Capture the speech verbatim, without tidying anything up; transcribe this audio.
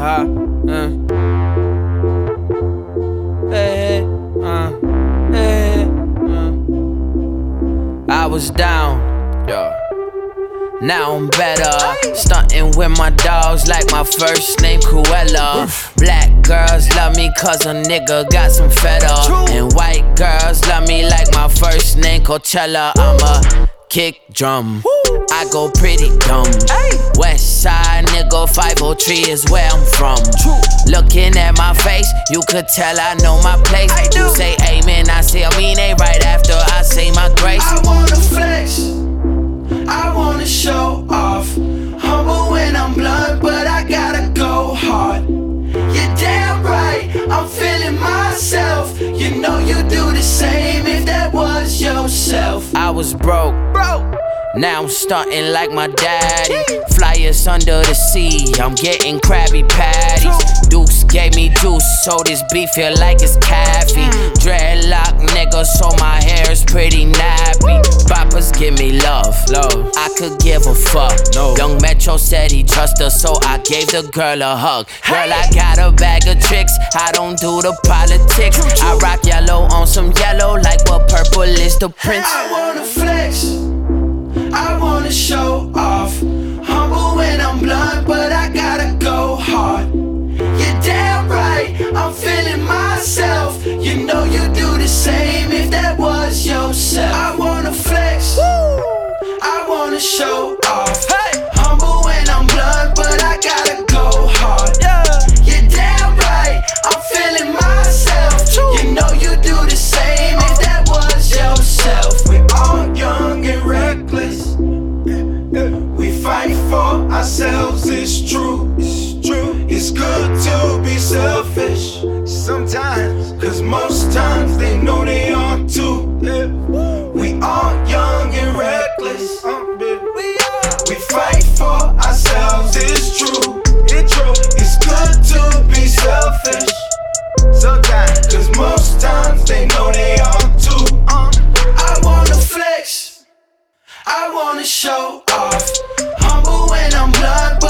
uh-huh, uh. Hey, uh, hey, uh. I was down, yeah. Now I'm better. Stuntin' with my dogs like my first name Cruella. Black girls love me cause a nigga got some feta. And white girls love me like my first name Coachella. I'm a kick drum, I go pretty dumb. West side nigga, five oh three is where I'm from. Looking at my face, you could tell I know my place. You say amen, I say amine right after I say my grace. I wanna flex, I wanna show off. Humble when I'm blunt, but I gotta go hard. You're damn right, I'm feeling myself. You know you do the same if that was yourself. I was broke, broke. Now I'm stuntin' like my daddy. Flyers under the sea, I'm getting Krabby Patties. Dukes gave me juice, so this beef feel like it's caffeine. Dreadlock nigga, so my hair is pretty nappy. Boppers give me love, love. I could give a fuck. No. Young Metro said he trust her, so I gave the girl a hug. Girl, I got a bag of tricks, I don't do the politics. I rock yellow on some yellow, like what purple is the prince. I wanna flex, I wanna show off. Humble when I'm blunt, but I gotta go hard. You're damn right, I'm feeling myself. You know you do the same if that was yourself. I wanna flex, I wanna show off. Humble when I'm blunt, but I gotta go hard. You're damn right, I'm feeling myself. You know you do the same if that was yourself. We all young and reckless, we fight for ourselves, it's true, it's true. It's good to be selfish sometimes, cause most times they know they are too. We all young and reckless, we fight for ourselves, it's true, it's true. It's good to be selfish sometimes, cause most times they know they are too. I wanna flex, I wanna show off. Humble when I'm blunt,